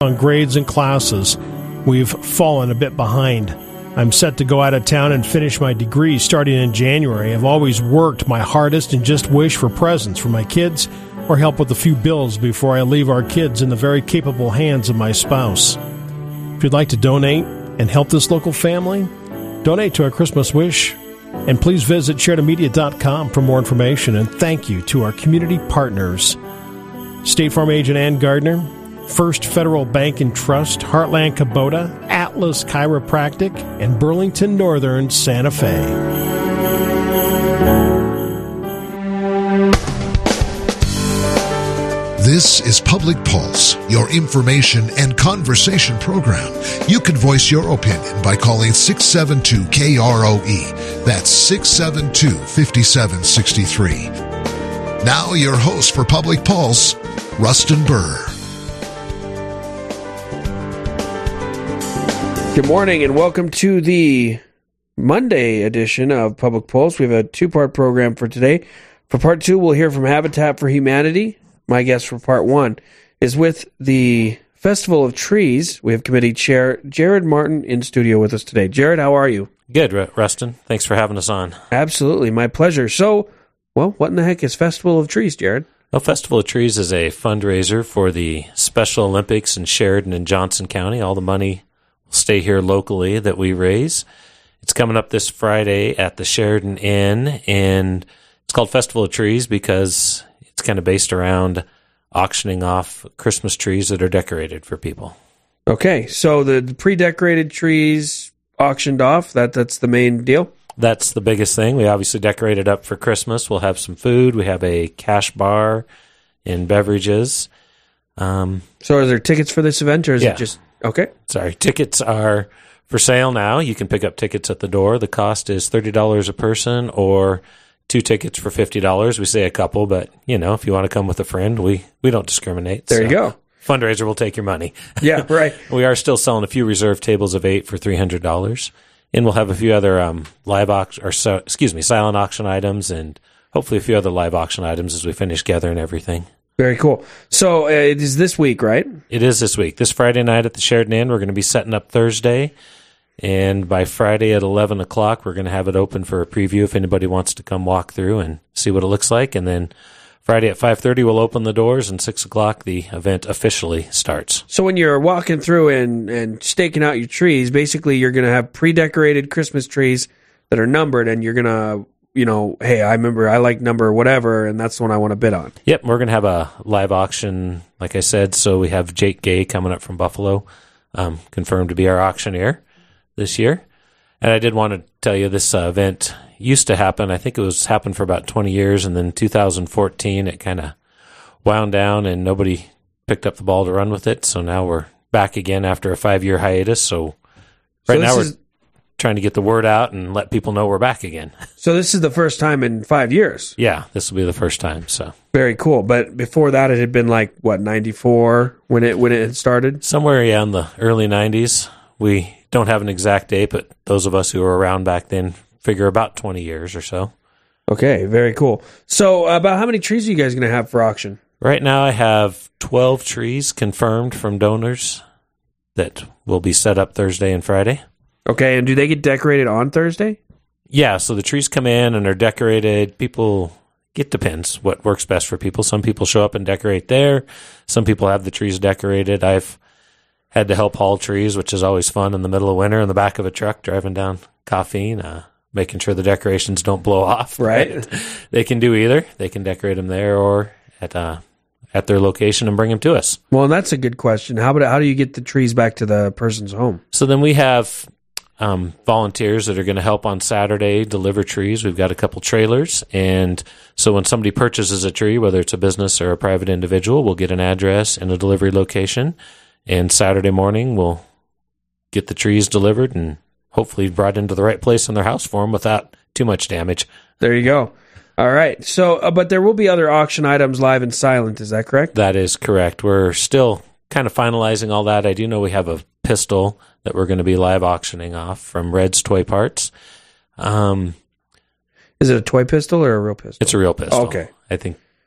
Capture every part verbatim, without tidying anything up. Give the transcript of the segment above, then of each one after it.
On grades and classes, we've fallen a bit behind. I'm set to go out of town and finish my degree starting in January. I've always worked my hardest and just wish for presents for my kids or help with a few bills before I leave our kids in the very capable hands of my spouse. If you'd like to donate and help this local family, donate to A Christmas Wish. And please visit sheridan media dot com for more information. And thank you to our community partners. State Farm Agent Ann Gardner, First Federal Bank and Trust, Heartland Kubota, Atlas Chiropractic, and Burlington Northern Santa Fe. This is Public Pulse, your information and conversation program. You can voice your opinion by calling six seven two K R O E. That's six seven two, five seven six three. Now your host for Public Pulse, Rustin Burr. Good morning and welcome to the Monday edition of Public Pulse. We have a two-part program for today. For part two, we'll hear from Habitat for Humanity. My guest for part one is with the Festival of Trees. We have committee chair Jared Martin in studio with us today. Jared, how are you? Good, Rustin. Thanks for having us on. Absolutely, my pleasure. So, well, what in the heck is Festival of Trees, Jared? Well, Festival of Trees is a fundraiser for the Special Olympics in Sheridan and Johnson County. All the money will stay here locally that we raise. It's coming up this Friday at the Sheridan Inn, and it's called Festival of Trees because it's kind of based around auctioning off Christmas trees that are decorated for people. Okay, so the pre-decorated trees auctioned off, that that's the main deal? That's the biggest thing. We obviously decorate it up for Christmas. We'll have some food. We have a cash bar and beverages. Um, so are there tickets for this event, or is yeah. it just... Okay. Sorry, tickets are for sale now. You can pick up tickets at the door. The cost is thirty dollars a person, or two tickets for fifty dollars. We say a couple, but, you know, if you want to come with a friend, we, we don't discriminate. There so you go. Fundraiser will take your money. Yeah, right. We are still selling a few reserved tables of eight for three hundred dollars. And we'll have a few other um, live auction, or so, excuse me, silent auction items, and hopefully a few other live auction items as we finish gathering everything. Very cool. So uh, it is this week, right? It is this week. This Friday night at the Sheridan Inn. We're going to be setting up Thursday. And by Friday at eleven o'clock, we're going to have it open for a preview if anybody wants to come walk through and see what it looks like. And then Friday at five thirty, we'll open the doors, and six o'clock, the event officially starts. So when you're walking through and, and staking out your trees, basically you're going to have pre-decorated Christmas trees that are numbered, and you're going to, you know, hey, I remember I like number whatever, and that's the one I want to bid on. Yep, we're going to have a live auction, like I said. So we have Jake Gay coming up from Buffalo, um, confirmed to be our auctioneer this year. And I did want to tell you this uh, event used to happen. I think it was happened for about twenty years, and then two thousand fourteen it kind of wound down and nobody picked up the ball to run with it. So now we're back again after a five-year hiatus. So right so now we're is, trying to get the word out and let people know we're back again. So this is the first time in five years? Yeah, this will be the first time. So very cool. But before that, it had been like, what, ninety-four when it when it had started? Somewhere, yeah, in the early nineties. We don't have an exact date, but those of us who were around back then figure about twenty years or so. Okay, very cool. So about how many trees are you guys going to have for auction? Right now I have twelve trees confirmed from donors that will be set up Thursday and Friday. Okay, and do they get decorated on Thursday? Yeah, so the trees come in and are decorated. People, it depends what works best for people. Some people show up and decorate there. Some people have the trees decorated. I've had to help haul trees, which is always fun in the middle of winter in the back of a truck driving down Coffeen, uh, making sure the decorations don't blow off. Right. right. They can do either. They can decorate them there or at uh, at their location and bring them to us. Well, and that's a good question. How about how do you get the trees back to the person's home? So then we have um, volunteers that are going to help on Saturday deliver trees. We've got a couple trailers, and so when somebody purchases a tree, whether it's a business or a private individual, we'll get an address and a delivery location. And Saturday morning, we'll get the trees delivered and hopefully brought into the right place in their house for them without too much damage. There you go. All right. So, uh, but there will be other auction items live and silent. Is that correct? That is correct. We're still kind of finalizing all that. I do know we have a pistol that we're going to be live auctioning off from Red's Toy Parts. Um, Is it a toy pistol or a real pistol? It's a real pistol. Okay. I think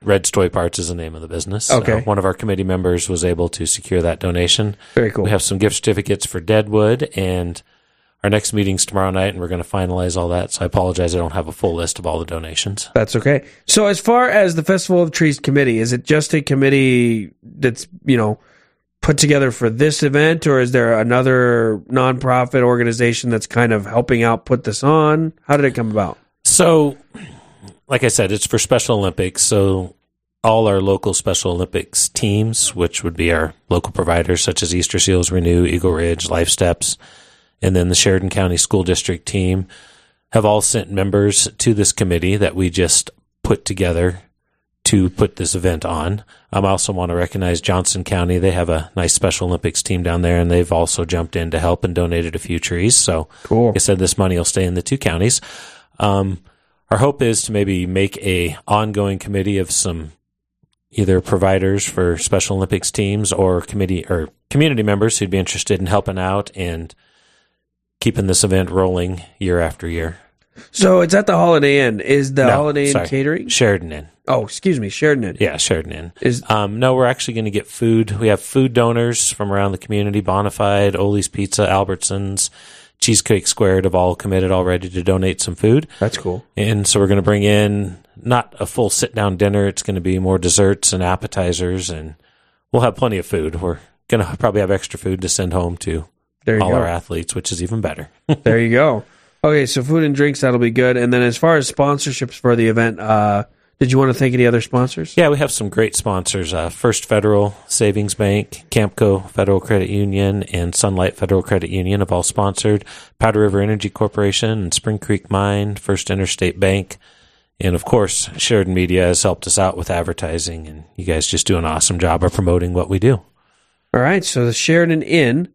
Red's Toy Parts is the name of the business. Okay. Uh, one of our committee members was able to secure that donation. Very cool. We have some gift certificates for Deadwood, and our next meeting's tomorrow night, and we're going to finalize all that. So I apologize I don't have a full list of all the donations. That's okay. So as far as the Festival of Trees committee, is it just a committee that's, you know, put together for this event, or is there another nonprofit organization that's kind of helping out put this on? How did it come about? So, like I said, it's for Special Olympics. So all our local Special Olympics teams, which would be our local providers such as Easter Seals, Renew, Eagle Ridge, Life Steps, and then the Sheridan County School District team, have all sent members to this committee that we just put together to put this event on. Um, I also want to recognize Johnson County. They have a nice Special Olympics team down there, and they've also jumped in to help and donated a few trees. So, cool. Like I said, this money will stay in the two counties. Um, our hope is to maybe make a ongoing committee of some either providers for Special Olympics teams or committee or community members who'd be interested in helping out and keeping this event rolling year after year. So it's at the Holiday Inn. Is the No, Holiday Inn sorry. catering? Sheridan Inn. Oh, excuse me, Sheridan Inn. Yeah, Sheridan Inn. Is Um, no, we're actually going to get food. We have food donors from around the community. Bonafide, Oli's Pizza, Albertsons, Cheesecake Squared have all committed already to donate some food. That's cool. And so we're going to bring in not a full sit-down dinner. It's going to be more desserts and appetizers, and we'll have plenty of food. We're going to probably have extra food to send home to There you all go. our athletes, which is even better. There you go. Okay, so food and drinks, that'll be good. And then as far as sponsorships for the event, uh, did you want to thank any other sponsors? Yeah, we have some great sponsors. Uh, First Federal Savings Bank, Campco Federal Credit Union, and Sunlight Federal Credit Union have all sponsored. Powder River Energy Corporation and Spring Creek Mine, First Interstate Bank, and of course, Sheridan Media has helped us out with advertising, and you guys just do an awesome job of promoting what we do. All right, so the Sheridan Inn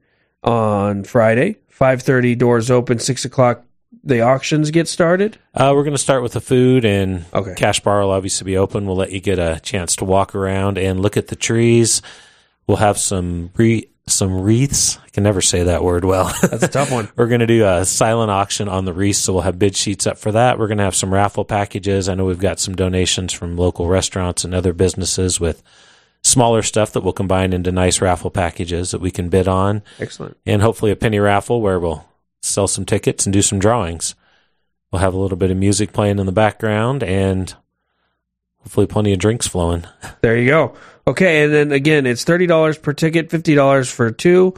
on Friday, five thirty, doors open, six o'clock, the auctions get started? Uh, we're going to start with the food, and Okay. Cash Bar will obviously be open. We'll let you get a chance to walk around and look at the trees. We'll have some re- some wreaths. I can never say that word well. That's a tough one. We're going to do a silent auction on the wreaths, so we'll have bid sheets up for that. We're going to have some raffle packages. I know we've got some donations from local restaurants and other businesses with smaller stuff that we'll combine into nice raffle packages that we can bid on. Excellent. And hopefully a penny raffle where we'll sell some tickets and do some drawings. We'll have a little bit of music playing in the background and hopefully plenty of drinks flowing. There you go. Okay, and then again, it's thirty dollars per ticket, fifty dollars for two.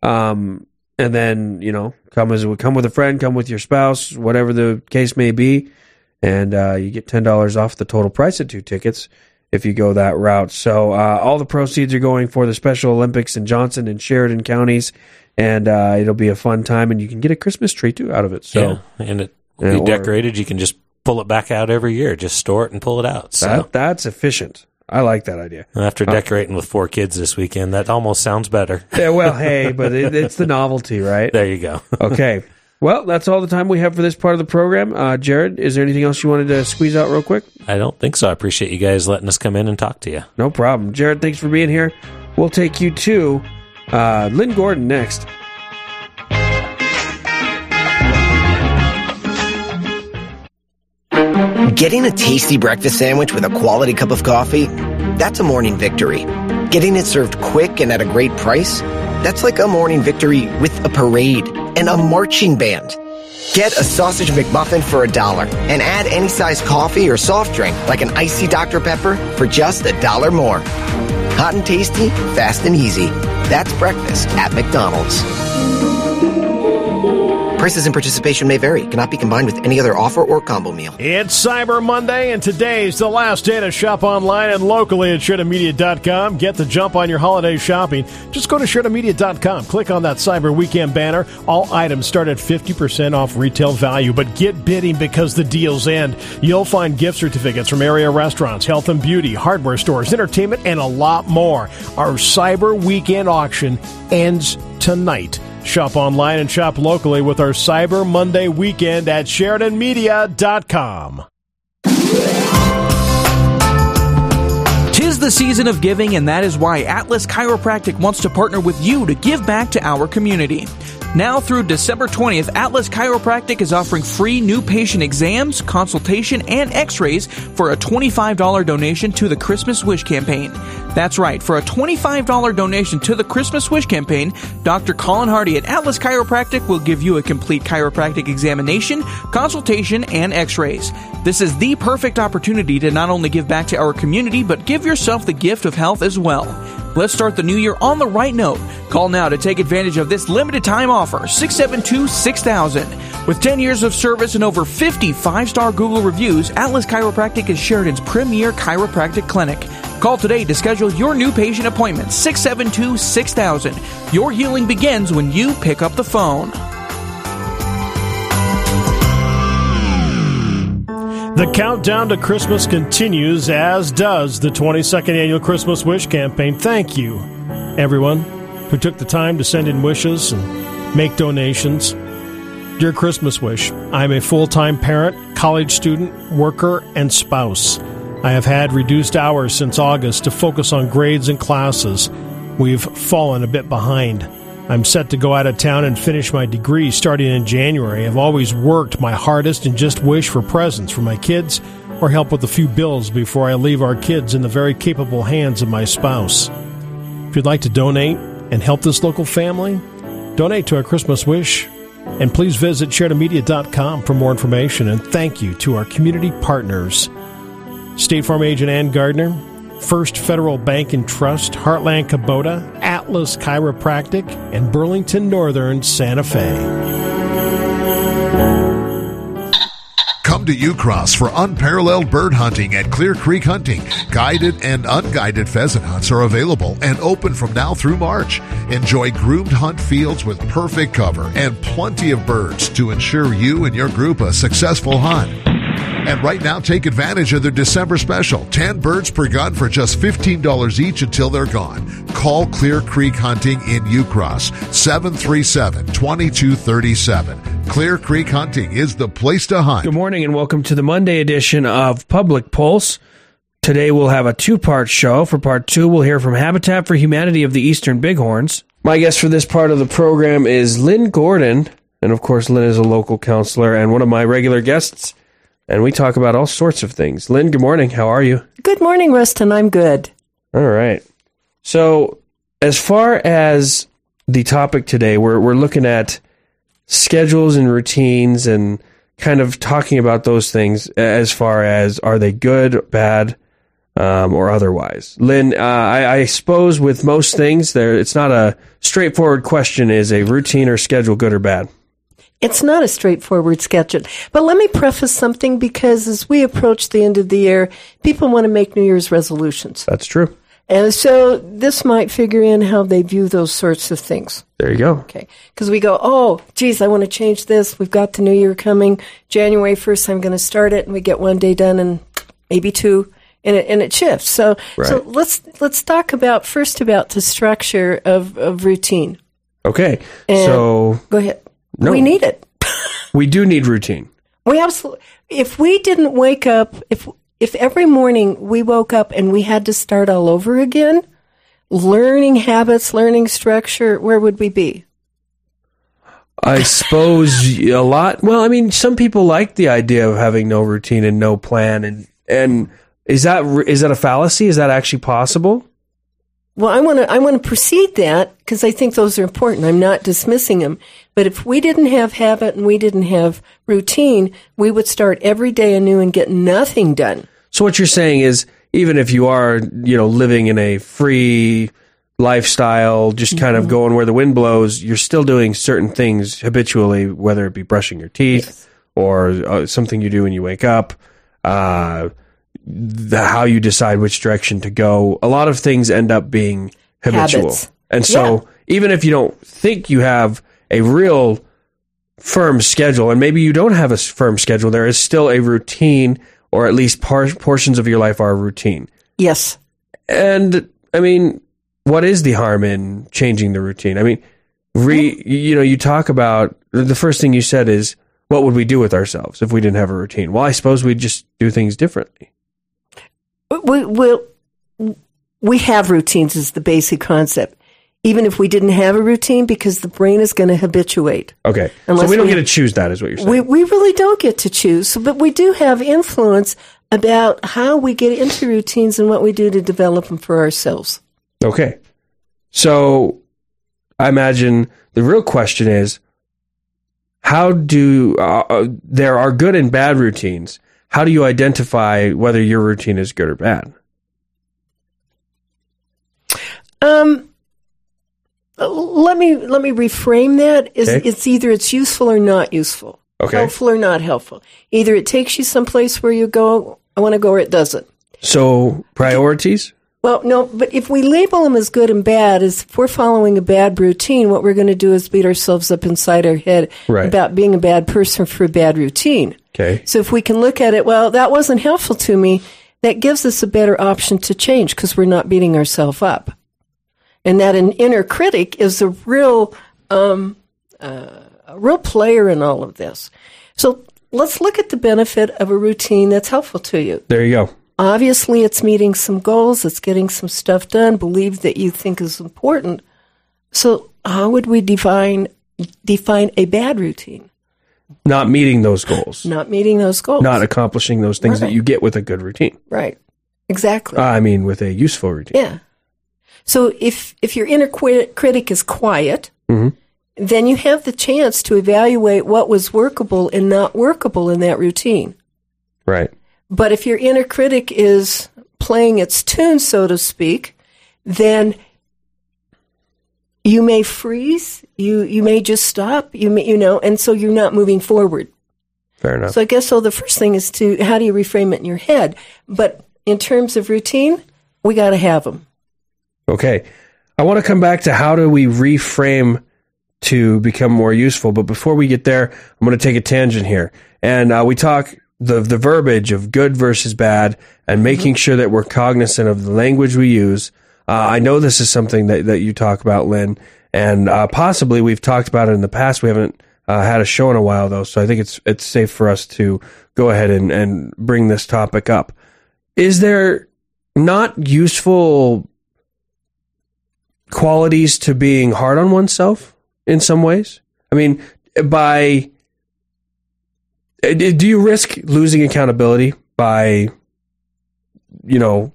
Um, and then, you know, come as come with a friend, come with your spouse, whatever the case may be. And uh, you get ten dollars off the total price of two tickets if you go that route. So uh, all the proceeds are going for the Special Olympics in Johnson and Sheridan counties. And uh, it'll be a fun time, and you can get a Christmas tree, too, out of it. So yeah, and it will Yeah, be or- decorated. You can just pull it back out every year. Just store it and pull it out. So that, that's efficient. I like that idea. after decorating with four kids this weekend, that almost sounds better. Yeah, well, hey, but it, it's the novelty, right? There you go. Okay. Well, that's all the time we have for this part of the program. Uh, Jared, is there anything else you wanted to squeeze out real quick? I don't think so. I appreciate you guys letting us come in and talk to you. No problem. Jared, thanks for being here. We'll take you to uh, Lynn Gordon next. Getting a tasty breakfast sandwich with a quality cup of coffee, that's a morning victory. Getting it served quick and at a great price, that's like a morning victory with a parade and a marching band. Get a sausage McMuffin for a dollar and add any size coffee or soft drink like an icy Doctor Pepper for just a dollar more. Hot and tasty, fast and easy. That's breakfast at McDonald's. Prices and participation may vary. Cannot be combined with any other offer or combo meal. It's Cyber Monday, and today's the last day to shop online and locally at Sheridan Media dot com. Get the jump on your holiday shopping. Just go to Sheridan Media dot com. Click on that Cyber Weekend banner. All items start at fifty percent off retail value, but get bidding because the deals end. You'll find gift certificates from area restaurants, health and beauty, hardware stores, entertainment, and a lot more. Our Cyber Weekend auction ends tonight. Shop online and shop locally with our Cyber Monday weekend at Sheridan Media dot com. Tis the season of giving, and that is why Atlas Chiropractic wants to partner with you to give back to our community. Now through December twentieth, Atlas Chiropractic is offering free new patient exams, consultation, and x-rays for a twenty-five dollars donation to the Christmas Wish campaign. That's right, for a twenty-five dollars donation to the Christmas Wish campaign, Doctor Colin Hardy at Atlas Chiropractic will give you a complete chiropractic examination, consultation, and x-rays. This is the perfect opportunity to not only give back to our community, but give yourself the gift of health as well. Let's start the new year on the right note. Call now to take advantage of this limited time offer, six seven two, six thousand. With ten years of service and over fifty five-star Google reviews, Atlas Chiropractic is Sheridan's premier chiropractic clinic. Call today to schedule your new patient appointment, six seven two, six thousand. Your healing begins when you pick up the phone. The countdown to Christmas continues, as does the twenty-second Annual Christmas Wish Campaign. Thank you, everyone who took the time to send in wishes and make donations. Dear Christmas Wish, I'm a full-time parent, college student, worker, and spouse. I have had reduced hours since August to focus on grades and classes. We've fallen a bit behind. I'm set to go out of town and finish my degree starting in January. I've always worked my hardest and just wish for presents for my kids or help with a few bills before I leave our kids in the very capable hands of my spouse. If you'd like to donate and help this local family, donate to our Christmas Wish. And please visit Sheridan Media dot com for more information. And thank you to our community partners: State Farm agent Ann Gardner, First Federal Bank and Trust, Heartland Kubota, Atlas Chiropractic, and Burlington Northern Santa Fe. Come to Ucross for unparalleled bird hunting at Clear Creek Hunting. Guided and unguided pheasant hunts are available and open from now through March. Enjoy groomed hunt fields with perfect cover and plenty of birds to ensure you and your group a successful hunt. And right now, take advantage of their December special. ten birds per gun for just fifteen dollars each until they're gone. Call Clear Creek Hunting in Ucross, seven three seven, two two three seven. Clear Creek Hunting is the place to hunt. Good morning and welcome to the Monday edition of Public Pulse. Today we'll have a two-part show. For part two, we'll hear from Habitat for Humanity of the Eastern Bighorns. My guest for this part of the program is Lynn Gordon. And of course, Lynn is a local counselor and one of my regular guests. And we talk about all sorts of things. Lynn, good morning. How are you? Good morning, Rustin. I'm good. All right. So as far as the topic today, we're we're looking at schedules and routines and kind of talking about those things as far as are they good, bad, um, or otherwise. Lynn, uh, I, I suppose with most things, there it's not a straightforward question, is a routine or schedule good or bad? It's not a straightforward schedule. But let me preface something, because as we approach the end of the year, people want to make New Year's resolutions. That's true. And so this might figure in how they view those sorts of things. There you go. Okay. Because we go, oh, geez, I want to change this. We've got the New Year coming. January first, I'm going to start it. And we get one day done and maybe two, and it, and it shifts. So, right. so let's let's talk about first about the structure of, of routine. Okay. And so go ahead. No. We need it. We do need routine. We absolutely. If we didn't wake up, if if every morning we woke up and we had to start all over again, learning habits, learning structure, where would we be? I suppose a lot. Well, I mean, some people like the idea of having no routine and no plan, and and is that is that a fallacy? Is that actually possible? Well, I want to I want to precede that because I think those are important. I'm not dismissing them. But if we didn't have habit and we didn't have routine, we would start every day anew and get nothing done. So what you're saying is, even if you are, you know, living in a free lifestyle, just kind mm-hmm. of going where the wind blows, you're still doing certain things habitually, whether it be brushing your teeth yes. or uh, something you do when you wake up, uh, the, how you decide which direction to go. A lot of things end up being habitual. Habits. And so yeah. even if you don't think you have a real firm schedule, and maybe you don't have a firm schedule, there is still a routine, or at least par- portions of your life are a routine. Yes. And, I mean, what is the harm in changing the routine? I mean, re, you know, you talk about, the first thing you said is, what would we do with ourselves if we didn't have a routine? Well, I suppose we'd just do things differently. We, we'll, we have routines is the basic concept. Even if we didn't have a routine, because the brain is going to habituate. Okay. Unless so we don't we- get to choose that, is what you're saying. We we really don't get to choose, but we do have influence about how we get into routines and what we do to develop them for ourselves. Okay. So I imagine the real question is, how do uh, there are good and bad routines? How do you identify whether your routine is good or bad? Um, let me let me reframe that. Is Okay. It's either it's useful or not useful, Okay. helpful or not helpful. Either it takes you someplace where you go, I want to go, or it doesn't. So priorities? Well, no, but if we label them as good and bad, as if we're following a bad routine, what we're going to do is beat ourselves up inside our head Right. about being a bad person for a bad routine. Okay. So if we can look at it, well, that wasn't helpful to me, that gives us a better option to change because we're not beating ourselves up. And that an inner critic is a real, um, uh, a real player in all of this. So let's look at the benefit of a routine that's helpful to you. There you go. Obviously, it's meeting some goals, it's getting some stuff done, believe that you think is important. So how would we define define a bad routine? Not meeting those goals. Not meeting those goals. Not accomplishing those things that Right. you get with a good routine. Right. Exactly. Uh, I mean, with a useful routine. Yeah. So if if your inner qu- critic is quiet, Mhm. then you have the chance to evaluate what was workable and not workable in that routine. Right. But if your inner critic is playing its tune, so to speak, then you may freeze, you you may just stop, you may, you know, and so you're not moving forward. Fair enough. So I guess so the first thing is to, how do you reframe it in your head? But in terms of routine, we got to have them. Okay. I want to come back to how do we reframe to become more useful. But before we get there, I'm going to take a tangent here. And uh, we talk the the verbiage of good versus bad and making sure that we're cognizant of the language we use. Uh, I know this is something that, that you talk about, Lynn, and uh, possibly we've talked about it in the past. We haven't uh, had a show in a while, though, so I think it's it's safe for us to go ahead and, and bring this topic up. Is there not useful qualities to being hard on oneself in some ways? I mean, by do you risk losing accountability by, you know,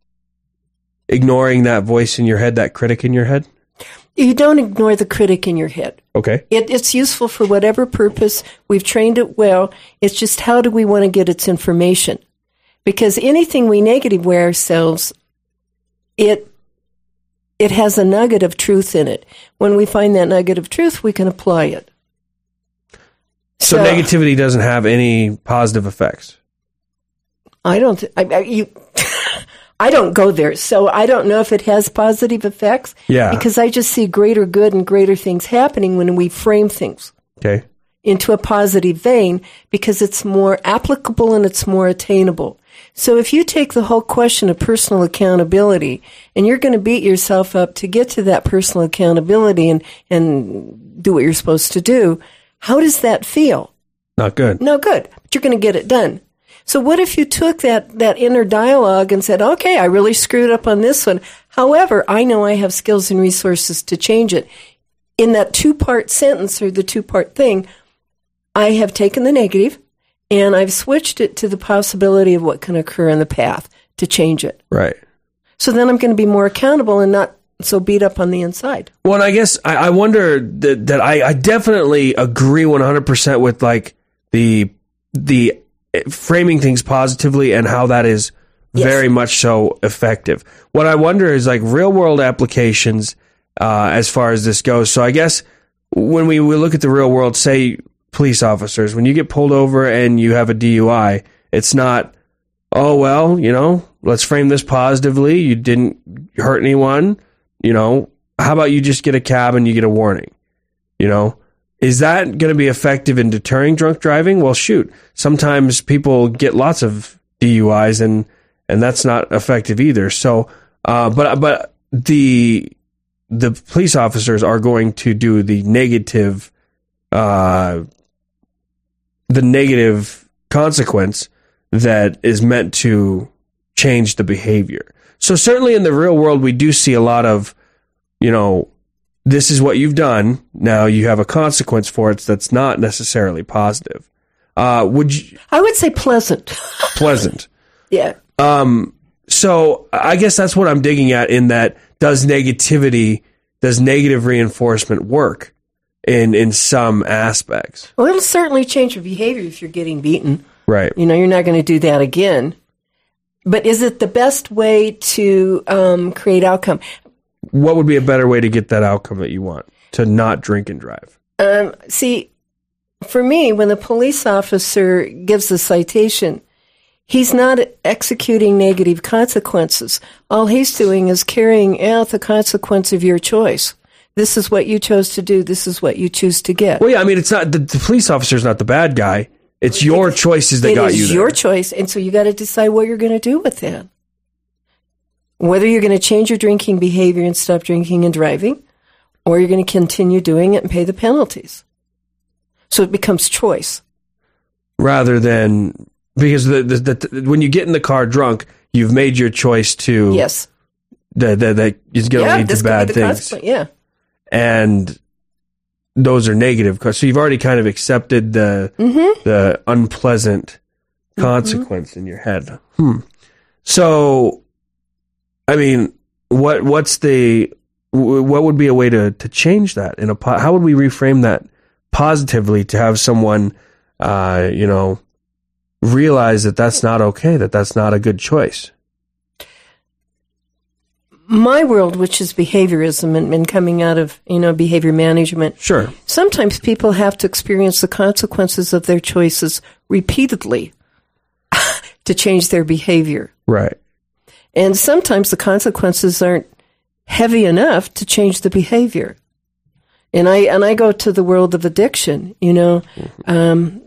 ignoring that voice in your head, that critic in your head? You don't ignore the critic in your head. Okay. It, it's useful for whatever purpose. We've trained it well. It's just how do we want to get its information? Because anything we negative weigh ourselves, it it has a nugget of truth in it. When we find that nugget of truth, we can apply it. So, So- negativity doesn't have any positive effects. I don't. Th- I, I, you. I don't go there, so I don't know if it has positive effects. Yeah. Because I just see greater good and greater things happening when we frame things Okay. into a positive vein, because it's more applicable and it's more attainable. So if you take the whole question of personal accountability and you're going to beat yourself up to get to that personal accountability and, and do what you're supposed to do, how does that feel? Not good. No good, but you're going to get it done. So what if you took that, that inner dialogue and said, okay, I really screwed up on this one. However, I know I have skills and resources to change it. In that two-part sentence or the two-part thing, I have taken the negative and I've switched it to the possibility of what can occur in the path to change it. Right. So then I'm going to be more accountable and not so beat up on the inside. Well, and I guess I, I wonder that, that I, I definitely agree one hundred percent with like the the framing things positively and how that is Yes. very much so effective. What I wonder is like real world applications uh, as far as this goes. So I guess when we, we look at the real world, say police officers, when you get pulled over and you have a D U I, it's not, oh, well, you know, let's frame this positively. You didn't hurt anyone. You know, how about you just get a cab and you get a warning? You know, is that going to be effective in deterring drunk driving? Well, shoot, sometimes people get lots of D U Is and, and that's not effective either. So, uh, but, but the, the police officers are going to do the negative, uh, the negative consequence that is meant to change the behavior. So certainly in the real world, we do see a lot of, you know, this is what you've done. Now you have a consequence for it that's not necessarily positive. Uh, would you? I would say pleasant. Pleasant. Yeah. Um. So I guess that's what I'm digging at in that, does negativity, does negative reinforcement work in, in some aspects? Well, it'll certainly change your behavior if you're getting beaten. Right. You know, you're not going to do that again. But is it the best way to um, create outcome? What would be a better way to get that outcome that you want? To not drink and drive? Um, see, for me, when the police officer gives a citation, he's not executing negative consequences. All he's doing is carrying out the consequence of your choice. This is what you chose to do. This is what you choose to get. Well, yeah, I mean, it's not the, the police officer's not the bad guy. It's your choices that it got you there. It is your choice, and so you got to decide what you're going to do with that. Whether you're going to change your drinking behavior and stop drinking and driving, or you're going to continue doing it and pay the penalties. So it becomes choice. Rather than, because the, the, the, when you get in the car drunk, you've made your choice to... Yes. That, that, that is going to yeah, lead to bad things. Yeah. And those are negative. So you've already kind of accepted the mm-hmm. the unpleasant consequence mm-hmm. in your head. Hmm. So, I mean, what what's the what would be a way to, to change that? In a how would we reframe that positively to have someone, uh, you know, realize that that's not okay, that that's not a good choice? My world, which is behaviorism and, and coming out of, you know, behavior management. Sure. Sometimes people have to experience the consequences of their choices repeatedly to change their behavior. Right. And sometimes the consequences aren't heavy enough to change the behavior. And I and I go to the world of addiction, you know. Mm-hmm. Um,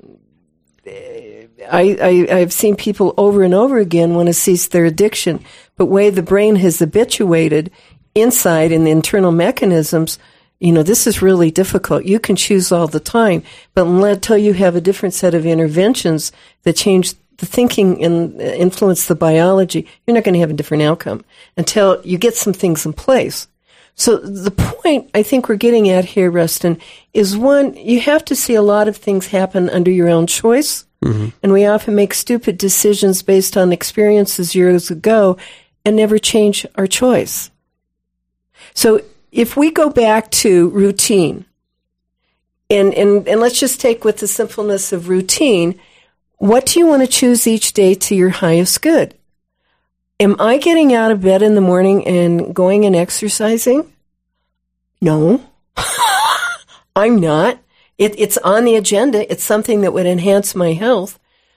I, I, I've seen people over and over again want to cease their addiction, but way the brain has habituated inside in the internal mechanisms, you know, this is really difficult. You can choose all the time, but until you have a different set of interventions that change the thinking and influence the biology, you're not going to have a different outcome until you get some things in place. So the point I think we're getting at here, Rustin, is one, you have to see a lot of things happen under your own choice. Mm-hmm. And we often make stupid decisions based on experiences years ago and never change our choice. So if we go back to routine, and, and, and let's just take with the simpleness of routine, what do you want to choose each day to your highest good? Am I getting out of bed in the morning and going and exercising? No, I'm not. It, it's on the agenda. It's something that would enhance my health.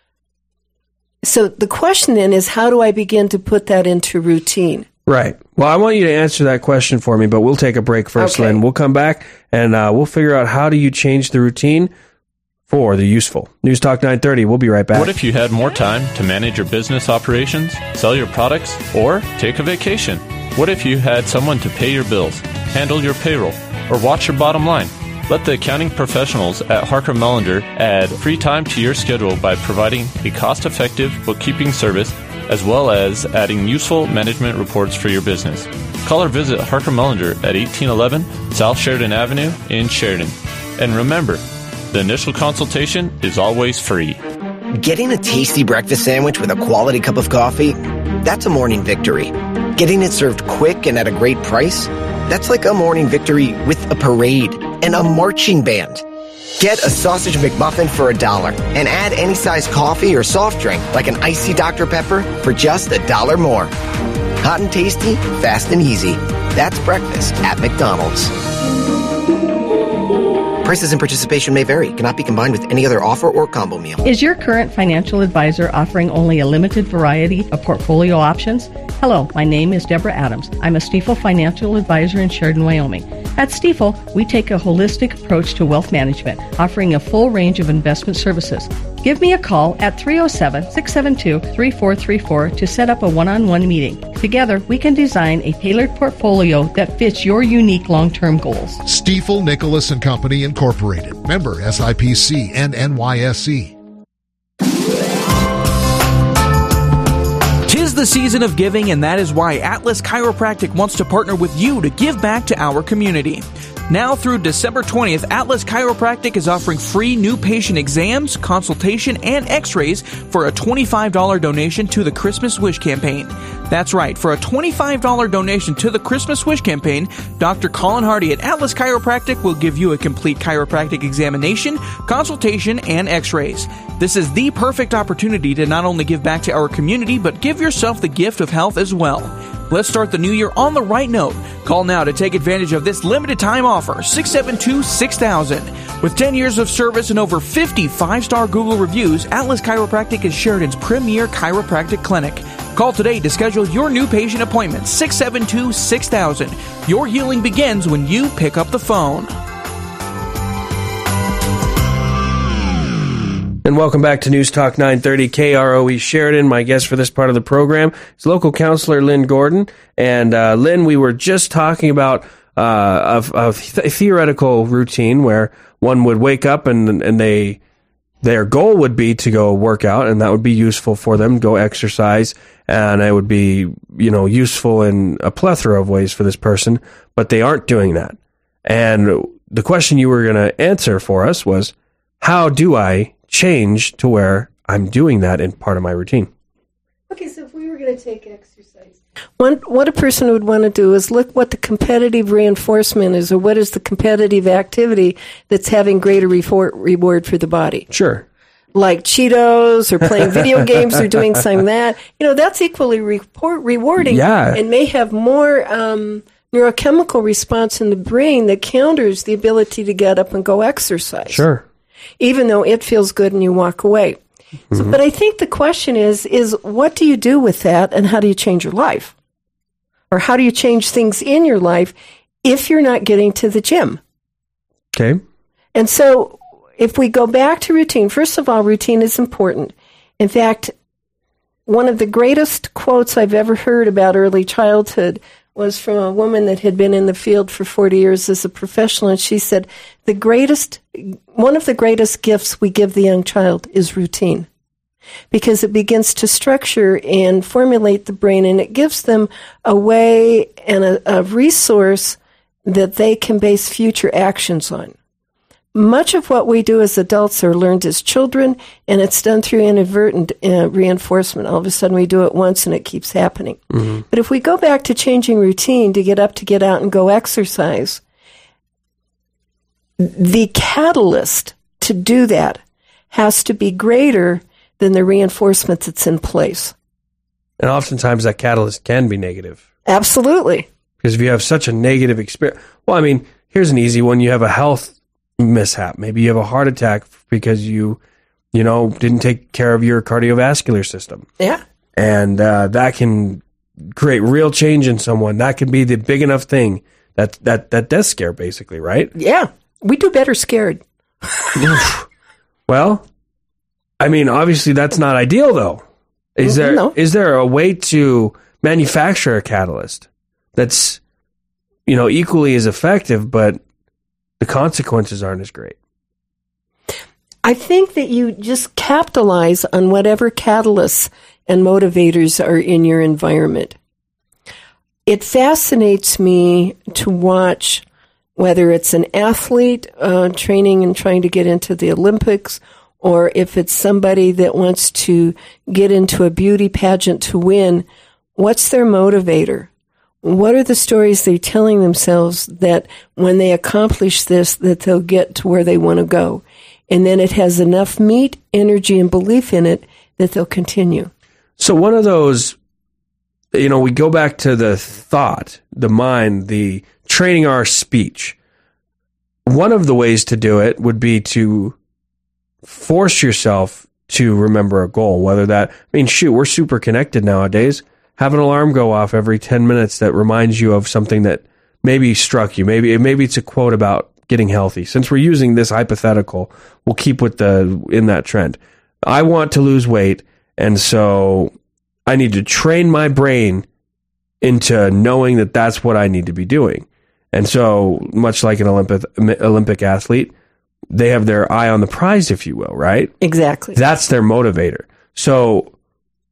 So the question then is, how do I begin to put that into routine? Right. Well, I want you to answer that question for me, but we'll take a break first, okay. Lynn. We'll come back and uh, we'll figure out how do you change the routine for the useful. News Talk nine thirty. We'll be right back. What if you had more time to manage your business operations, sell your products, or take a vacation? What if you had someone to pay your bills, handle your payroll, or watch your bottom line? Let the accounting professionals at Harker Mellinger add free time to your schedule by providing a cost-effective bookkeeping service as well as adding useful management reports for your business. Call or visit Harker Mellinger at eighteen eleven South Sheridan Avenue in Sheridan. And remember, the initial consultation is always free. Getting a tasty breakfast sandwich with a quality cup of coffee, that's a morning victory. Getting it served quick and at a great price, that's like a morning victory with a parade and a marching band. Get a sausage McMuffin for a dollar and add any size coffee or soft drink like an icy Doctor Pepper for just a dollar more. Hot and tasty, fast and easy. That's breakfast at McDonald's. Prices and participation may vary. Cannot be combined with any other offer or combo meal. Is your current financial advisor offering only a limited variety of portfolio options? Hello, my name is Deborah Adams. I'm a Stifel financial advisor in Sheridan, Wyoming. At Stifel, we take a holistic approach to wealth management, offering a full range of investment services. Give me a call at three oh seven, six seven two, three four three four to set up a one-on-one meeting. Together, we can design a tailored portfolio that fits your unique long-term goals. Stifel, Nicholas and Company Incorporated. Member S I P C and N Y S E. Tis the the season of giving, and that is why Atlas Chiropractic wants to partner with you to give back to our community. Now through December twentieth, Atlas Chiropractic is offering free new patient exams, consultation, and x-rays for a twenty-five dollars donation to the Christmas Wish campaign. That's right, for a twenty-five dollars donation to the Christmas Wish campaign, Doctor Colin Hardy at Atlas Chiropractic will give you a complete chiropractic examination, consultation, and x-rays. This is the perfect opportunity to not only give back to our community, but give yourself the gift of health as well. Let's start the new year on the right note. Call now to take advantage of this limited time offer, six seven two, six thousand. With ten years of service and over fifty five-star Google reviews, Atlas Chiropractic is Sheridan's premier chiropractic clinic. Call today to schedule your new patient appointment, six seven two, six thousand. Your healing begins when you pick up the phone. And welcome back to News Talk nine thirty K R O E Sheridan. My guest for this part of the program is local counselor Lynn Gordon. And uh, Lynn, we were just talking about uh, a, a th- theoretical routine where one would wake up and and they their goal would be to go work out, and that would be useful for them, go exercise, and it would be, you know, useful in a plethora of ways for this person, but they aren't doing that. And the question you were going to answer for us was, how do I change to where I'm doing that in part of my routine? Okay, so if we were going to take exercise, one, what a person would want to do is look what the competitive reinforcement is, or what is the competitive activity that's having greater refor- reward for the body. Sure. Like Cheetos or playing video games or doing something that, you know, that's equally report rewarding, yeah, and may have more um, neurochemical response in the brain that counters the ability to get up and go exercise. Sure. Even though it feels good and you walk away. Mm-hmm. So, but I think the question is, is what do you do with that, and how do you change your life? Or how do you change things in your life if you're not getting to the gym? Okay. And so if we go back to routine, first of all, routine is important. In fact, one of the greatest quotes I've ever heard about early childhood was from a woman that had been in the field for forty years as a professional, and she said, the greatest, one of the greatest gifts we give the young child is routine, because it begins to structure and formulate the brain, and it gives them a way and a, a resource that they can base future actions on. Much of what we do as adults are learned as children, and it's done through inadvertent uh, reinforcement. All of a sudden we do it once and it keeps happening. Mm-hmm. But if we go back to changing routine to get up, to get out and go exercise, the catalyst to do that has to be greater than the reinforcement that's in place. And oftentimes that catalyst can be negative. Absolutely. Because if you have such a negative experience, well, I mean, here's an easy one. You have a health mishap. Maybe you have a heart attack because you, you know, didn't take care of your cardiovascular system. Yeah. And uh, that can create real change in someone. That can be the big enough thing that that that death scare, basically, right? Yeah. We do better scared. Well, I mean, obviously that's not ideal, though. Is there no. is there a way to manufacture a catalyst that's, you know, equally as effective, but the consequences aren't as great? I think that you just capitalize on whatever catalysts and motivators are in your environment. It fascinates me to watch whether it's an athlete uh, training and trying to get into the Olympics, or if it's somebody that wants to get into a beauty pageant to win. What's their motivator? What are the stories they're telling themselves that when they accomplish this, that they'll get to where they want to go? And then it has enough meat, energy, and belief in it that they'll continue. So one of those, you know, we go back to the thought, the mind, the training our speech. One of the ways to do it would be to force yourself to remember a goal, whether that, I mean, shoot, we're super connected nowadays. Have an alarm go off every ten minutes that reminds you of something that maybe struck you. Maybe maybe it's a quote about getting healthy. Since we're using this hypothetical, we'll keep with the in that trend. I want to lose weight, and so I need to train my brain into knowing that that's what I need to be doing. And so, much like an Olympic Olympic athlete, they have their eye on the prize, if you will, right? Exactly. That's their motivator. So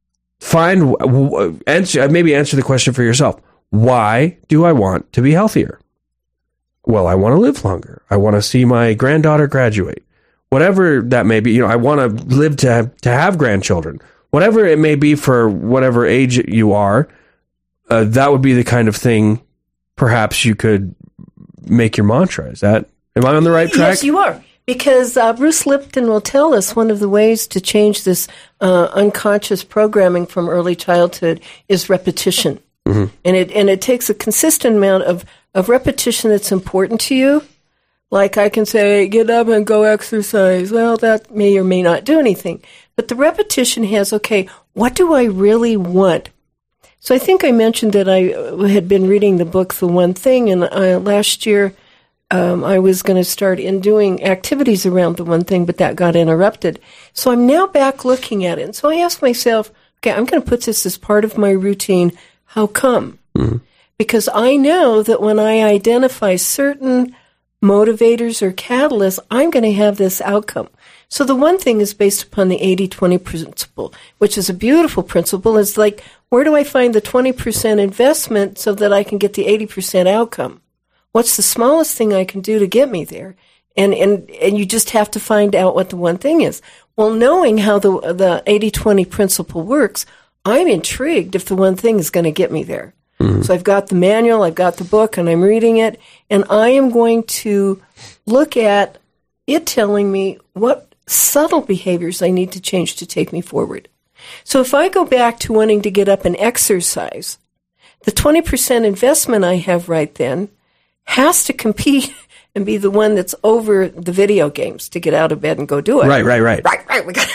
find, answer, maybe answer the question for yourself. Why do I want to be healthier? Well, I want to live longer. I want to see my granddaughter graduate. Whatever that may be, you know, I want to live to have, to have grandchildren. Whatever it may be for whatever age you are, uh, that would be the kind of thing perhaps you could make your mantra. Is that, am I on the right track? Yes, you are. Because uh, Bruce Lipton will tell us one of the ways to change this uh, unconscious programming from early childhood is repetition. Mm-hmm. And it and it takes a consistent amount of, of repetition that's important to you. Like I can say, get up and go exercise. Well, that may or may not do anything. But the repetition has, okay, what do I really want? So I think I mentioned that I had been reading the book, The One Thing, and uh, last year um, I was going to start in doing activities around The One Thing, but that got interrupted. So I'm now back looking at it. And so I asked myself, okay, I'm going to put this as part of my routine. How come? Mm-hmm. Because I know that when I identify certain motivators or catalysts, I'm going to have this outcome. So the one thing is based upon the eighty twenty principle, which is a beautiful principle. It's like, where do I find the twenty percent investment so that I can get the eighty percent outcome? What's the smallest thing I can do to get me there? And and and you just have to find out what the one thing is. Well, knowing how the the eighty twenty principle works, I'm intrigued if the one thing is going to get me there. Mm-hmm. So I've got the manual, I've got the book, and I'm reading it, and I am going to look at it telling me what subtle behaviors I need to change to take me forward. So if I go back to wanting to get up and exercise, the twenty percent investment I have right then has to compete and be the one that's over the video games to get out of bed and go do it. Right, right, right. Right, right. We got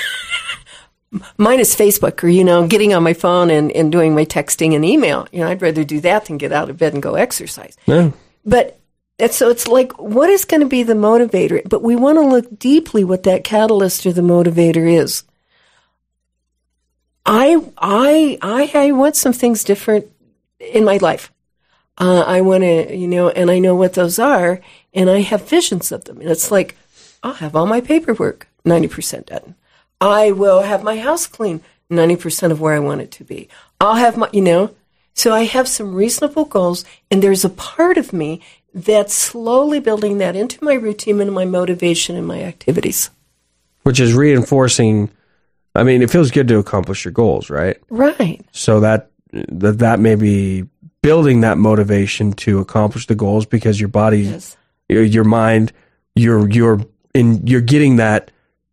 Mine is Facebook, or, you know, getting on my phone and, and doing my texting and email. You know, I'd rather do that than get out of bed and go exercise. Yeah. But it's, so it's like, what is going to be the motivator? But we want to look deeply what that catalyst or the motivator is. I I I, I want some things different in my life. Uh, I want to, you know, and I know what those are, and I have visions of them. And it's like, I'll have all my paperwork ninety percent done. I will have my house clean ninety percent of where I want it to be. I'll have my, you know, so I have some reasonable goals, and there's a part of me that's slowly building that into my routine and my motivation and my activities. Which is reinforcing, I mean, it feels good to accomplish your goals, right? Right. So that that, that may be building that motivation to accomplish the goals because your body, yes. your, your mind, you're, you're, in, you're getting that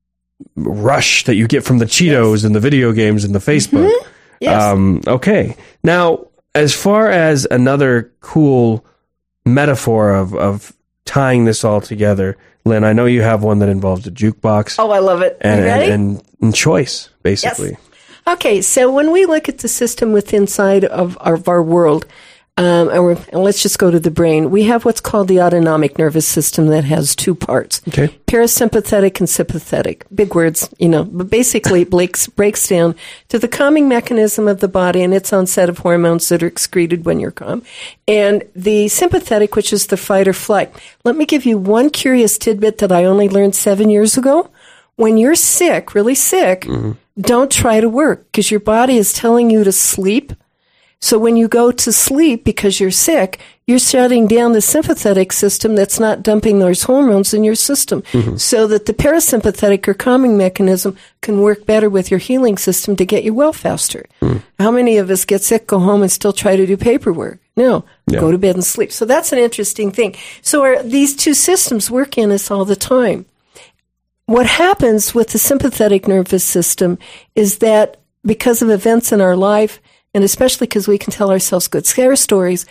rush that you get from the Cheetos yes. and the video games and the Facebook. Mm-hmm. Yes. Um, okay. Now, as far as another cool metaphor of, of tying this all together, Lynn, I know you have one that involves a jukebox. Oh, I love it. And, you ready? And, and choice, basically. Yes. Okay, so when we look at the system within inside of, of our world, Um, and, we're, and let's just go to the brain. We have what's called the autonomic nervous system that has two parts. Okay. Parasympathetic and sympathetic. Big words, you know, but basically it breaks, breaks down to the calming mechanism of the body and its own set of hormones that are excreted when you're calm. And the sympathetic, which is the fight or flight. Let me give you one curious tidbit that I only learned seven years ago. When you're sick, really sick, mm-hmm. don't try to work because your body is telling you to sleep. So when you go to sleep because you're sick, you're shutting down the sympathetic system that's not dumping those hormones in your system mm-hmm. so that the parasympathetic or calming mechanism can work better with your healing system to get you well faster. Mm. How many of us get sick, go home, and still try to do paperwork? No, yeah. Go to bed and sleep. So that's an interesting thing. So our, these two systems work in us all the time. What happens with the sympathetic nervous system is that because of events in our life, and especially because we can tell ourselves good scare stories,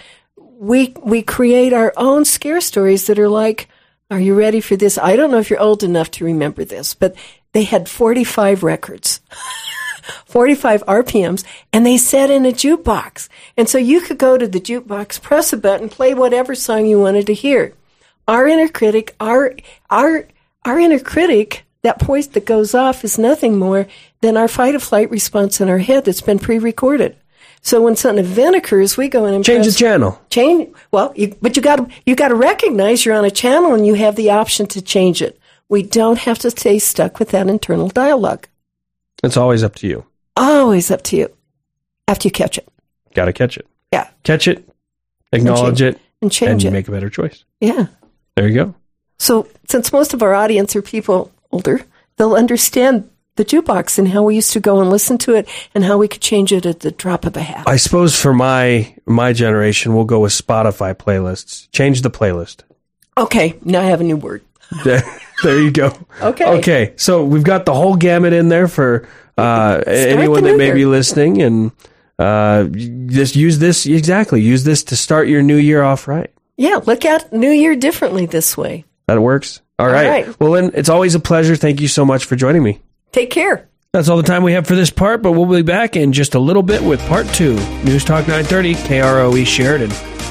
we we create our own scare stories that are like, are you ready for this? I don't know if you're old enough to remember this, but they had forty-five records, forty-five R P Ms, and they set in a jukebox. And so you could go to the jukebox, press a button, play whatever song you wanted to hear. Our inner critic, our, our, our inner critic, that voice that goes off is nothing more than our fight or flight response in our head that's been pre-recorded. So when some event occurs, we go in and change press, the channel. Change. Well, you, but you got to you got to recognize you're on a channel and you have the option to change it. We don't have to stay stuck with that internal dialogue. It's always up to you. Always up to you. After you catch it. Got to catch it. Yeah. Catch it, acknowledge and it, and change and it. make a better choice. Yeah. There you go. So since most of our audience are people older, they'll understand the jukebox and how we used to go and listen to it and how we could change it at the drop of a hat. I suppose for my my generation, we'll go with Spotify playlists. Change the playlist. Okay, now I have a new word. There, there you go. Okay. Okay, so we've got the whole gamut in there for uh, anyone that may year. be listening, and uh, just use this, exactly, use this to start your new year off right. Yeah, look at New Year differently this way. That works. All right. All right. Well, Lynn, it's always a pleasure. Thank you so much for joining me. Take care. That's all the time we have for this part, but we'll be back in just a little bit with part two. News Talk nine thirty, K R O E Sheridan.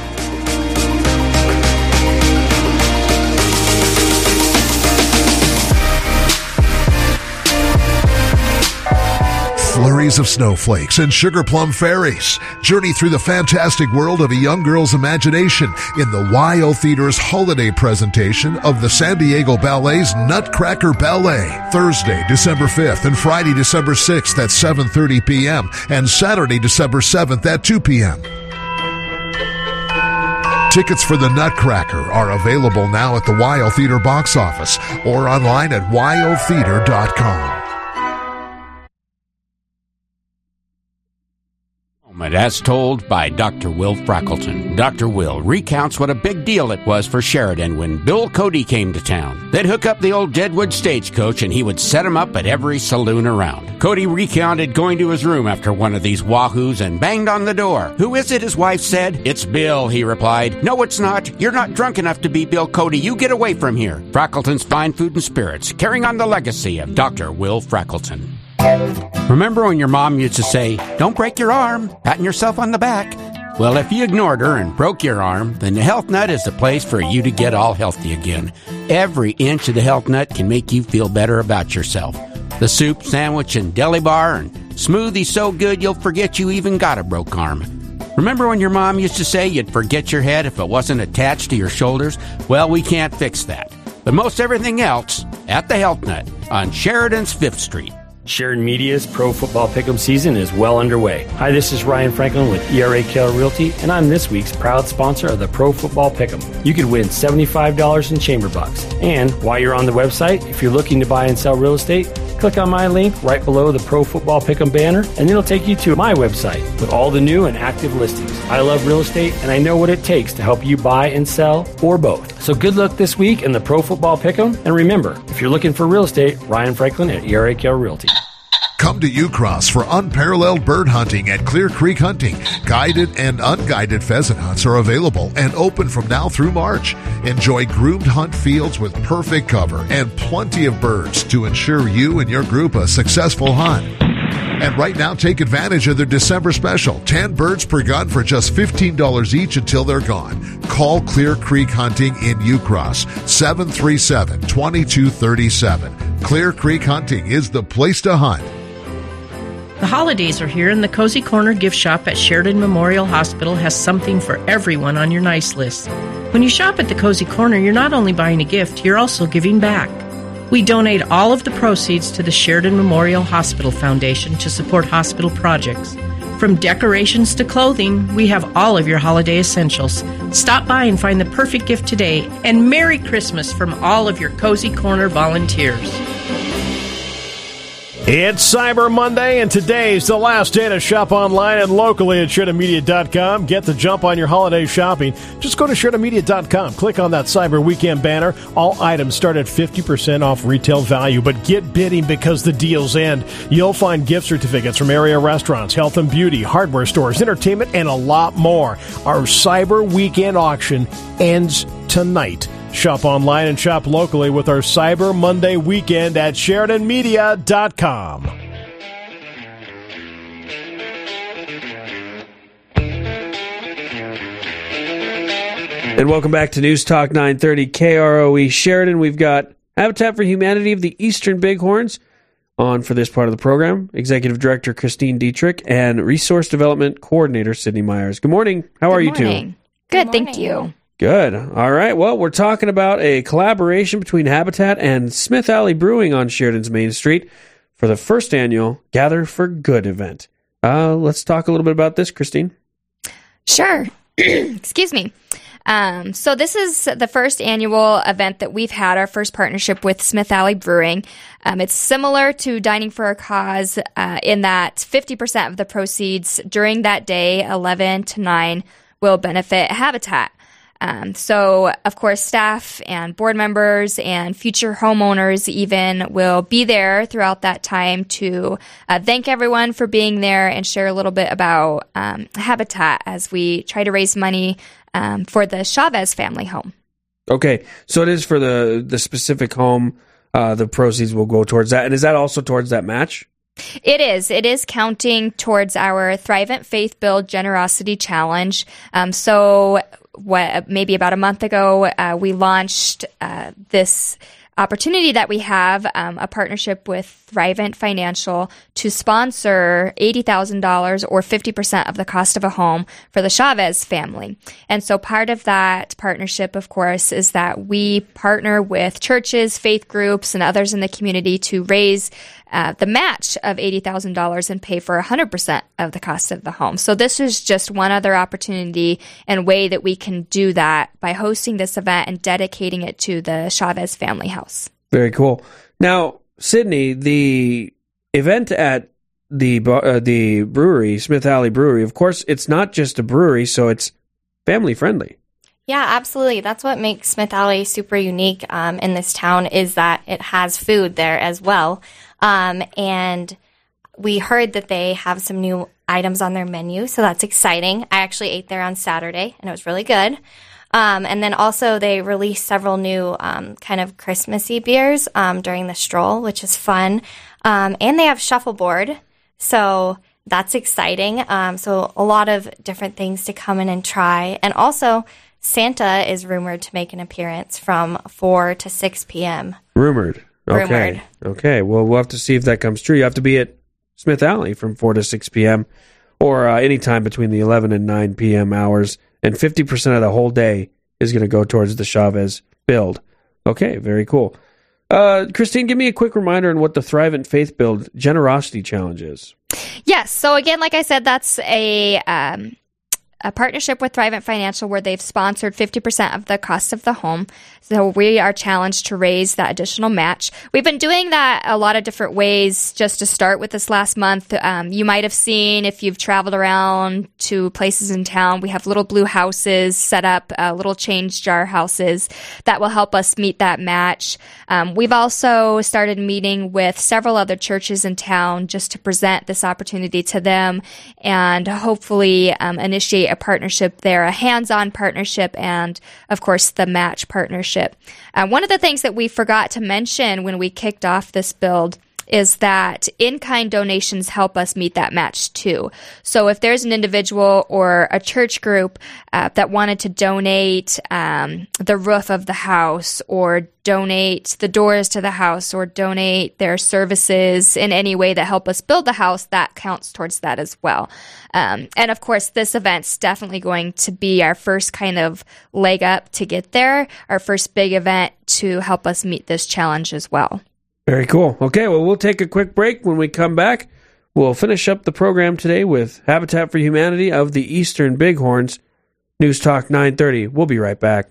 Flurries of snowflakes and sugar plum fairies. Journey through the fantastic world of a young girl's imagination in the Y O Theater's holiday presentation of the San Diego Ballet's Nutcracker Ballet. Thursday, December fifth and Friday, December sixth at seven thirty p.m. and Saturday, December seventh at two p.m. Tickets for the Nutcracker are available now at the Y O Theater box office or online at y o theater dot com. As told by Doctor Will Frackleton. Doctor Will recounts what a big deal it was for Sheridan when Bill Cody came to town. They'd hook up the old Deadwood stagecoach and he would set him up at every saloon around. Cody recounted going to his room after one of these wahoos and banged on the door. "Who is it?" his wife said. "It's Bill," he replied. "No, it's not. You're not drunk enough to be Bill Cody. You get away from here." Frackleton's fine food and spirits, carrying on the legacy of Doctor Will Frackleton. Remember when your mom used to say, "Don't break your arm," patting yourself on the back? Well, if you ignored her and broke your arm, then the Health Nut is the place for you to get all healthy again. Every inch of the Health Nut can make you feel better about yourself. The soup, sandwich, and deli bar, and smoothie so good you'll forget you even got a broke arm. Remember when your mom used to say you'd forget your head if it wasn't attached to your shoulders? Well, we can't fix that. But most everything else at the Health Nut on Sheridan's fifth Street. Sheridan Media's Pro Football Pick'em season is well underway. Hi, this is Ryan Franklin with E R A Keller Realty, and I'm this week's proud sponsor of the Pro Football Pick'em. You could win seventy-five dollars in chamber bucks. And while you're on the website, if you're looking to buy and sell real estate, click on my link right below the Pro Football Pick'em banner, and it'll take you to my website with all the new and active listings. I love real estate, and I know what it takes to help you buy and sell, or both. So good luck this week in the Pro Football Pick'em, and remember, if you're looking for real estate, Ryan Franklin at E R A Keller Realty. Come to Ucross for unparalleled bird hunting at Clear Creek Hunting. Guided and unguided pheasant hunts are available and open from now through March. Enjoy groomed hunt fields with perfect cover and plenty of birds to ensure you and your group a successful hunt. And right now, take advantage of their December special. ten birds per gun for just fifteen dollars each until they're gone. Call Clear Creek Hunting in Ucross, seven three seven, two two three seven. Clear Creek Hunting is the place to hunt. The holidays are here, and the Cozy Corner gift shop at Sheridan Memorial Hospital has something for everyone on your nice list. When you shop at the Cozy Corner, you're not only buying a gift, you're also giving back. We donate all of the proceeds to the Sheridan Memorial Hospital Foundation to support hospital projects. From decorations to clothing, we have all of your holiday essentials. Stop by and find the perfect gift today, and Merry Christmas from all of your Cozy Corner volunteers. It's Cyber Monday, and today's the last day to shop online and locally at Sheridan Media dot com. Get the jump on your holiday shopping. Just go to Sheridan Media dot com. Click on that Cyber Weekend banner. All items start at fifty percent off retail value, but get bidding because the deals end. You'll find gift certificates from area restaurants, health and beauty, hardware stores, entertainment, and a lot more. Our Cyber Weekend auction ends tonight. Shop online and shop locally with our Cyber Monday weekend at Sheridan Media dot com. And welcome back to News Talk nine thirty K R O E Sheridan. We've got Habitat for Humanity of the Eastern Bighorns on for this part of the program. Executive Director Christine Dietrich and Resource Development Coordinator Sydney Myers. Good morning. How Good are you morning. two? Good, thank you. Good. All right. Well, we're talking about a collaboration between Habitat and Smith Alley Brewing on Sheridan's Main Street for the first annual Gather for Good event. Uh, let's talk a little bit about this, Christine. Sure. Excuse me. Um, so this is the first annual event that we've had, our first partnership with Smith Alley Brewing. Um, it's similar to Dining for a Cause uh, in that fifty percent of the proceeds during that day, eleven to nine, will benefit Habitat. Um, so, of course, staff and board members and future homeowners even will be there throughout that time to uh, thank everyone for being there and share a little bit about um, Habitat as we try to raise money um, for the Chavez family home. Okay, so it is for the, the specific home. Uh, the proceeds will go towards that. And is that also towards that match? It is. It is counting towards our Thrivent Faith Build Generosity Challenge. Um, so... What, maybe about a month ago, uh, we launched uh, this opportunity that we have, um, a partnership with Thrivent Financial to sponsor eighty thousand dollars or fifty percent of the cost of a home for the Chavez family. And so part of that partnership, of course, is that we partner with churches, faith groups, and others in the community to raise Uh, the match of eighty thousand dollars and pay for one hundred percent of the cost of the home. So this is just one other opportunity and way that we can do that by hosting this event and dedicating it to the Chavez family house. Very cool. Now, Sydney, the event at the uh, the brewery, Smith Alley Brewery, of course, it's not just a brewery, so it's family friendly. Yeah, absolutely. That's what makes Smith Alley super unique um, in this town is that it has food there as well. Um, and we heard that they have some new items on their menu, so that's exciting. I actually ate there on Saturday, and it was really good. Um, and then also they released several new um, kind of Christmassy beers um, during the stroll, which is fun. Um, and they have shuffleboard, so that's exciting. Um, so a lot of different things to come in and try. And also Santa is rumored to make an appearance from four to six p.m. Rumored. Okay. Rumored. Okay. Well, we'll have to see if that comes true. You have to be at Smith Alley from four to six p.m. or uh, any time between the eleven and nine p.m. hours. And fifty percent of the whole day is going to go towards the Chavez build. Okay. Very cool. Uh, Christine, give me a quick reminder on what the Thrivent Faith Build Generosity Challenge is. Yes. So again, like I said, that's a... Um a partnership with Thrivent Financial where they've sponsored fifty percent of the cost of the home. So we are challenged to raise that additional match. We've been doing that a lot of different ways just to start with this last month. Um, you might have seen if you've traveled around to places in town, we have little blue houses set up, uh, little change jar houses that will help us meet that match. Um, we've also started meeting with several other churches in town just to present this opportunity to them and hopefully um, initiate a partnership there, a hands-on partnership, and of course the match partnership. Uh, one of the things that we forgot to mention when we kicked off this build is that in-kind donations help us meet that match too. So if there's an individual or a church group uh, that wanted to donate um, the roof of the house or donate the doors to the house or donate their services in any way that help us build the house, that counts towards that as well. Um, and of course, this event's definitely going to be our first kind of leg up to get there, our first big event to help us meet this challenge as well. Very cool. Okay, well, we'll take a quick break. When we come back, we'll finish up the program today with Habitat for Humanity of the Eastern Bighorns. News Talk nine thirty. We'll be right back.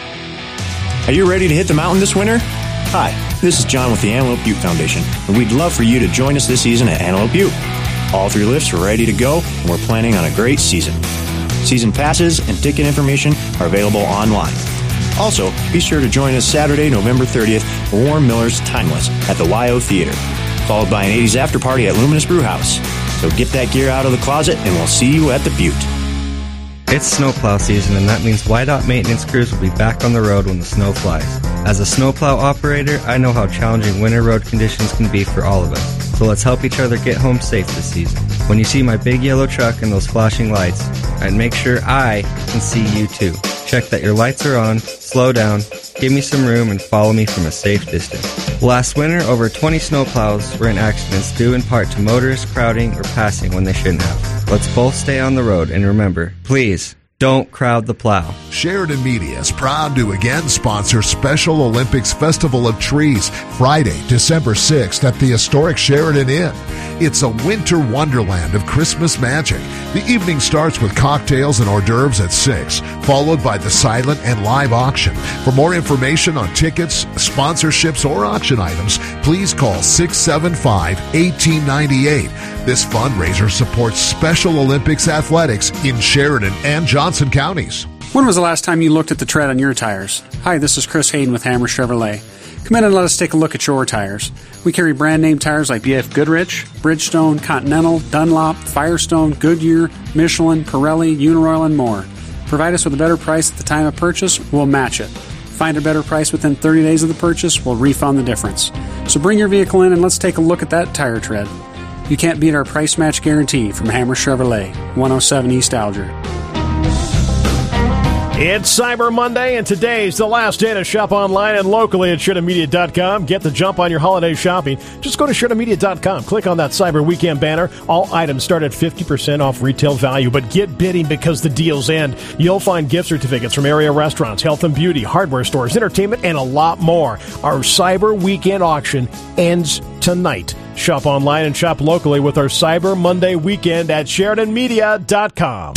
Are you ready to hit the mountain this winter? Hi, this is John with the Antelope Butte Foundation, and we'd love for you to join us this season at Antelope Butte. All three lifts are ready to go, and we're planning on a great season. Season passes and ticket information are available online. Also, be sure to join us Saturday, November thirtieth for Warren Miller's Timeless at the Y O Theater, followed by an eighties after party at Luminous Brew House. So get that gear out of the closet and we'll see you at the Butte. It's snowplow season, and that means Y DOT maintenance crews will be back on the road when the snow flies. As a snowplow operator, I know how challenging winter road conditions can be for all of us. So let's help each other get home safe this season. When you see my big yellow truck and those flashing lights, I'd make sure I can see you too. Check that your lights are on, slow down, give me some room, and follow me from a safe distance. Last winter, over twenty snowplows were in accidents due in part to motorists crowding or passing when they shouldn't have. Let's both stay on the road, and remember, please, Don't crowd the plow. Sheridan Media is proud to again sponsor Special Olympics Festival of Trees, Friday, December sixth at the historic Sheridan Inn. It's a winter wonderland of Christmas magic. The evening starts with cocktails and hors d'oeuvres at six, followed by the silent and live auction. For more information on tickets, sponsorships, or auction items, please call six seven five, one eight nine eight. This fundraiser supports Special Olympics athletics in Sheridan and Johnson counties. When was the last time you looked at the tread on your tires? Hi, this is Chris Hayden with Hammer Chevrolet. Come in and let us take a look at your tires. We carry brand name tires like B F Goodrich, Bridgestone, Continental, Dunlop, Firestone, Goodyear, Michelin, Pirelli, Uniroyal, and more. Provide us with a better price at the time of purchase, we'll match it. Find a better price within thirty days of the purchase, we'll refund the difference. So bring your vehicle in and let's take a look at that tire tread. You can't beat our price match guarantee from Hammer Chevrolet, one oh seven East Alger. It's Cyber Monday, and today's the last day to shop online and locally at Sheridan Media dot com. Get the jump on your holiday shopping. Just go to Sheridan Media dot com. Click on that Cyber Weekend banner. All items start at fifty percent off retail value, but get bidding because the deals end. You'll find gift certificates from area restaurants, health and beauty, hardware stores, entertainment, and a lot more. Our Cyber Weekend auction ends tonight. Shop online and shop locally with our Cyber Monday weekend at Sheridan Media dot com.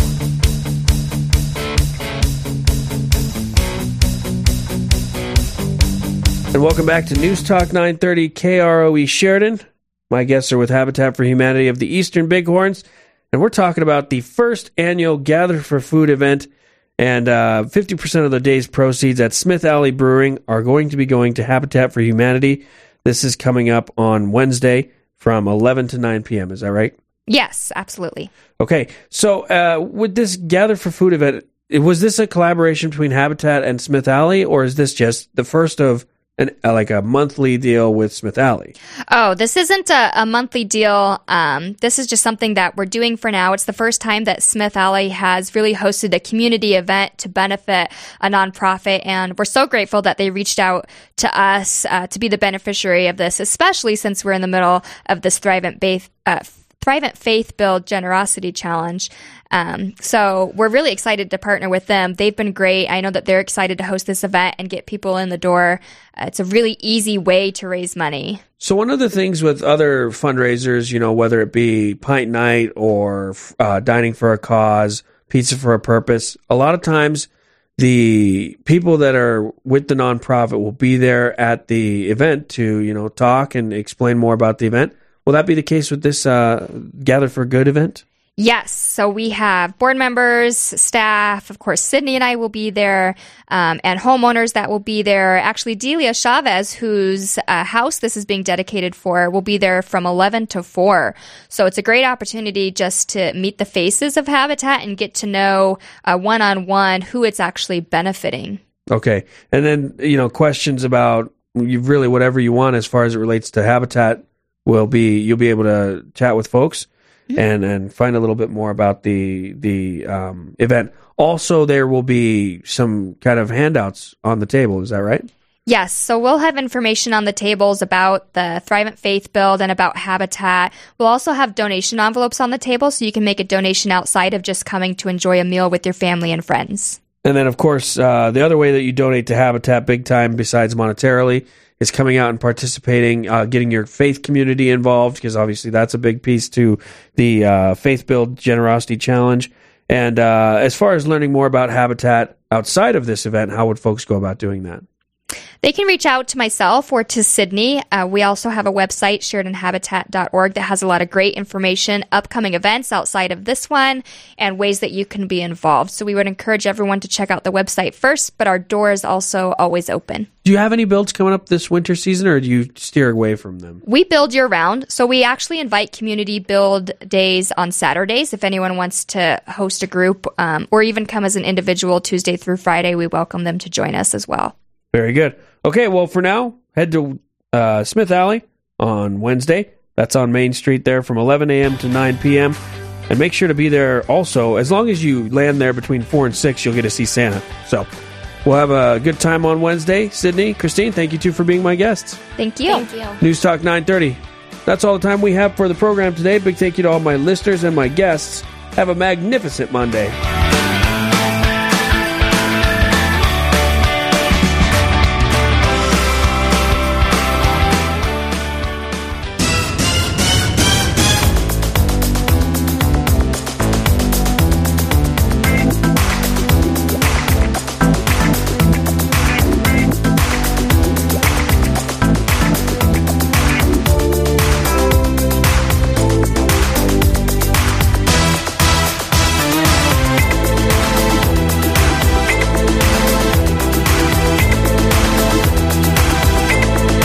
And welcome back to News Talk nine thirty K R O E Sheridan. My guests are with Habitat for Humanity of the Eastern Bighorns, and we're talking about the first annual Gather for Food event, and uh, fifty percent of the day's proceeds at Smith Alley Brewing are going to be going to Habitat for Humanity. This is coming up on Wednesday from eleven to nine p.m. Is that right? Yes, absolutely. Okay, so uh, with this Gather for Food event, was this a collaboration between Habitat and Smith Alley, or is this just the first of An, uh, like a monthly deal with Smith Alley? Oh, this isn't a, a monthly deal. Um, this is just something that we're doing for now. It's the first time that Smith Alley has really hosted a community event to benefit a nonprofit, and we're so grateful that they reached out to us uh, to be the beneficiary of this, especially since we're in the middle of this Thrivent Faith, uh, Thrivent Faith Build Generosity Challenge. Um, so we're really excited to partner with them. They've been great. I know that they're excited to host this event and get people in the door. Uh, it's a really easy way to raise money. So one of the things with other fundraisers, you know, whether it be Pint Night or uh, Dining for a Cause, Pizza for a Purpose, a lot of times the people that are with the nonprofit will be there at the event to, you know, talk and explain more about the event. Will that be the case with this uh, Gather for Good event? Yes. So we have board members, staff, of course, Sydney and I will be there, um, and homeowners that will be there. Actually, Delia Chavez, whose uh, house this is being dedicated for, will be there from eleven to four. So it's a great opportunity just to meet the faces of Habitat and get to know uh, one-on-one who it's actually benefiting. Okay. And then, you know, questions about you really whatever you want as far as it relates to Habitat will be, you'll be able to chat with folks. Mm-hmm. And and find a little bit more about the the um, event. Also, there will be some kind of handouts on the table. Is that right? Yes. So we'll have information on the tables about the Thrivent Faith Build and about Habitat. We'll also have donation envelopes on the table, so you can make a donation outside of just coming to enjoy a meal with your family and friends. And then, of course, uh, the other way that you donate to Habitat big time, besides monetarily, is coming out and participating, uh, getting your faith community involved, because obviously that's a big piece to the uh, Faith Build Generosity Challenge. And uh, as far as learning more about Habitat outside of this event, how would folks go about doing that? They can reach out to myself or to Sydney. Uh, we also have a website, Sheridan Habitat dot org, that has a lot of great information, upcoming events outside of this one, and ways that you can be involved. So we would encourage everyone to check out the website first, but our door is also always open. Do you have any builds coming up this winter season, or do you steer away from them? We build year-round, so we actually invite community build days on Saturdays. If anyone wants to host a group um, or even come as an individual Tuesday through Friday, we welcome them to join us as well. Very good. Okay, well, for now, head to uh, Smith Alley on Wednesday. That's on Main Street there from eleven a.m. to nine p.m. And make sure to be there also. As long as you land there between four and six, you'll get to see Santa. So we'll have a good time on Wednesday. Sydney, Christine, thank you two for being my guests. Thank you. Thank you. News Talk nine thirty. That's all the time we have for the program today. Big thank you to all my listeners and my guests. Have a magnificent Monday.